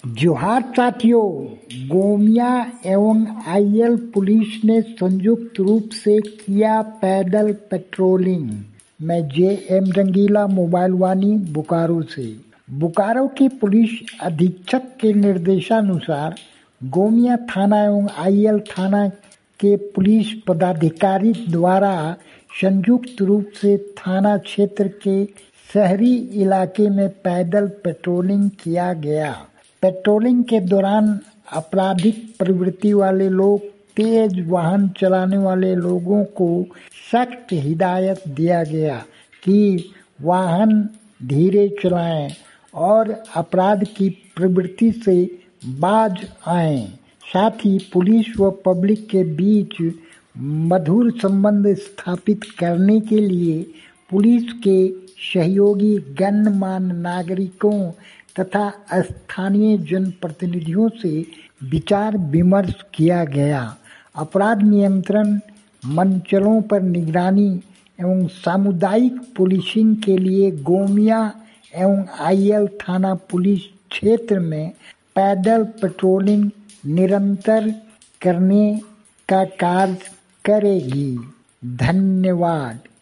जोहार साथियों, गोमिया एवं आईएल पुलिस ने संयुक्त रूप से किया पैदल पेट्रोलिंग। मैं जे.एम. रंगीला, मोबाइल वाणी, बोकारो से। बोकारो की पुलिस अधीक्षक के निर्देशानुसार गोमिया थाना एवं आईएल थाना के पुलिस पदाधिकारी द्वारा संयुक्त रूप से थाना क्षेत्र के शहरी इलाके में पैदल पेट्रोलिंग किया गया। पेट्रोलिंग के दौरान आपराधिक प्रवृत्ति वाले लोग, तेज वाहन चलाने वाले लोगों को सख्त हिदायत दिया गया कि वाहन धीरे चलाएं और अपराध की प्रवृत्ति से बाज आएं। साथ ही पुलिस व पब्लिक के बीच मधुर संबंध स्थापित करने के लिए पुलिस के सहयोगी गणमान्य नागरिकों तथा स्थानीय जनप्रतिनिधियों से विचार विमर्श किया गया। अपराध नियंत्रण, मंचलों पर निगरानी एवं सामुदायिक पुलिसिंग के लिए गोमिया एवं आईएल थाना पुलिस क्षेत्र में पैदल पेट्रोलिंग निरंतर करने का कार्य करेगी। धन्यवाद।